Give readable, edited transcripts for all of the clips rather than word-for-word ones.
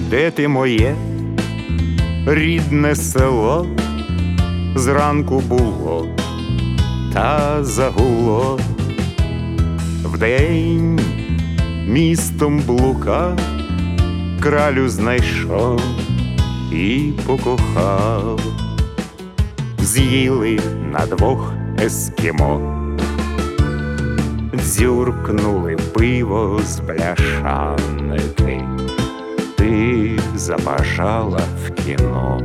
Де ти моє рідне село? Зранку було та загуло. Вдень містом блукав, кралю знайшов і покохав. З'їли на двох ескімо, дзюркнули пиво з бляшанки. Ти забажала в кіно.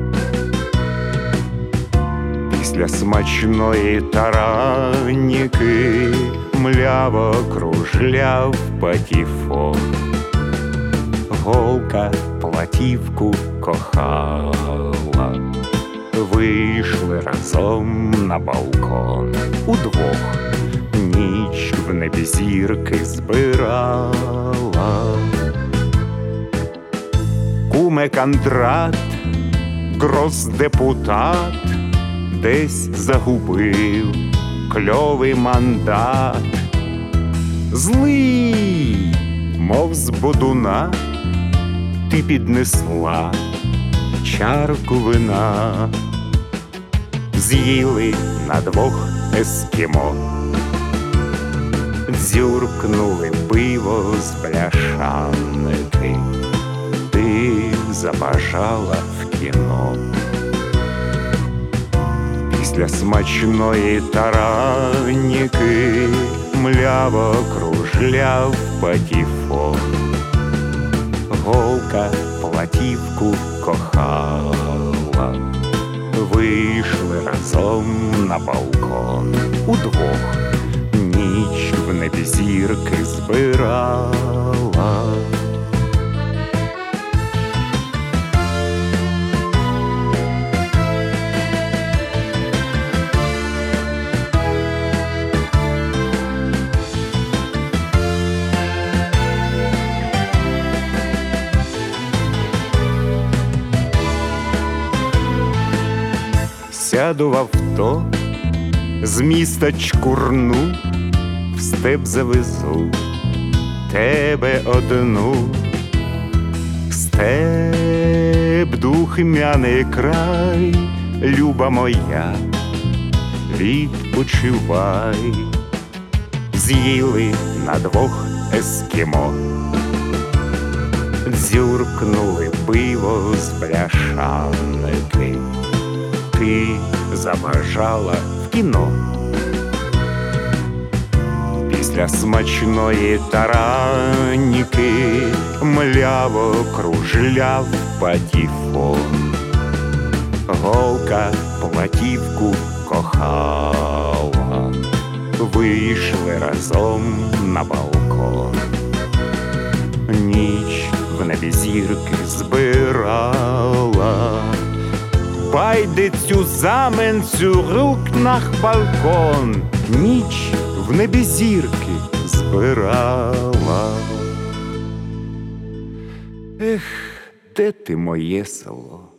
Після смачної тараніки мляво кружляв патефон. Голка платівку кохала. Вийшли разом на балкон. Удвох ніч в небі зірки збирала. Куме Кондрат, гроздепутат, десь загубив кльовий мандат. Злий, мов з бодуна, ти піднесла чарку вина. З'їли на двох ескімо, дзюркнули пиво з бляшанки. Ти забажала в кіно. Після смачної тараніки мляво кружляв патефон. Голка платівку кохала. Вийшли разом на балкон. Удвох ніч в небі зірки збирала. Сяду в авто, з міста чкурну, в степ завезу тебе одну. Степ, духмяний край, люба моя, відпочивай. З'їли на двох ескімо, дзюркнули пиво з бляшанки. Ти забажала в кіно. Після смачної тараніки мляво кружляв патефон. Голка платівку кохала. Вийшли разом на балкон. Ніч в небі зірки збирала. Beide zusammen zurück nach Balkon. Ніч в небі зірки збирала. Ех, де ти моє село?